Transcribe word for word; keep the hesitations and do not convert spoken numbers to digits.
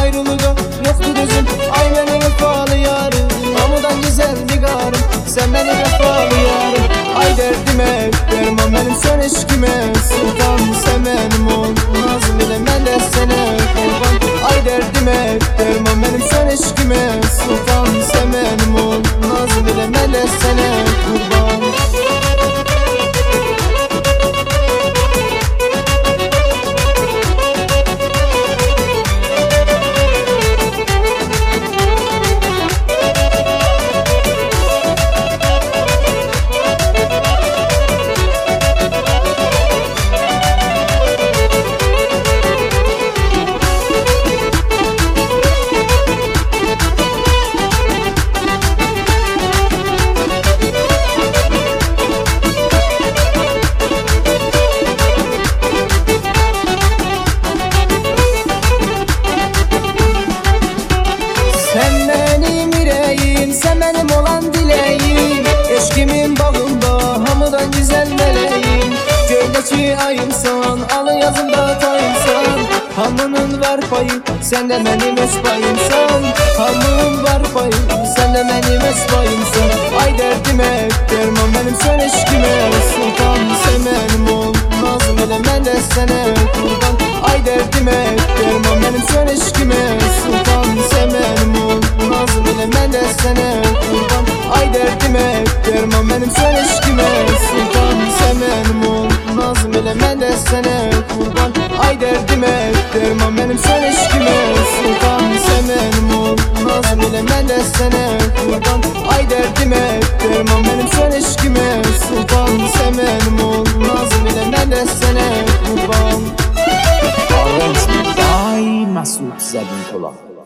ayrılığa yoktu düzüm. Ay benim vefalı yarım, hamıdan güzeldi qarım, sen benim vefalı yarım. Ay derdime derman benim, sen eşkime sultan, sen benim ol nazım ile ben de sana kurban. Ay derdime derman benim, sen eşkime sultan, sen benim ol nazım ile ben de sana kurban. Sen benim yüreğim, sen benim olan dileğim, eşkimin bağında hamıdan güzel meleğim. Göydeki ayımsan, alın yazımda tayımsan, hamının var payı, sen de benim öz payımsan. Hamının var payı, sen de benim öz payımsan. Ay derdime derman benim, sen eşkime sultan, sen benim ol nazım ile ben de sana kurban. Ay derdime derman benim, sen eşkime sultan, sen benim ol nazım ile ben de sana kurban. Ay derdime derman benim, sen eşkime sultan, sen benim ol nazım ile ben de sana kurban. Ay derdime derman benim, sen eşkime sultan, sen benim ol nazım ile ben de sana kurban. Ay derdime derman benim, sen eşkime sultan, sen benim ol nazım ile ben de sana kurban. Arrange by Masud Zabin Polat.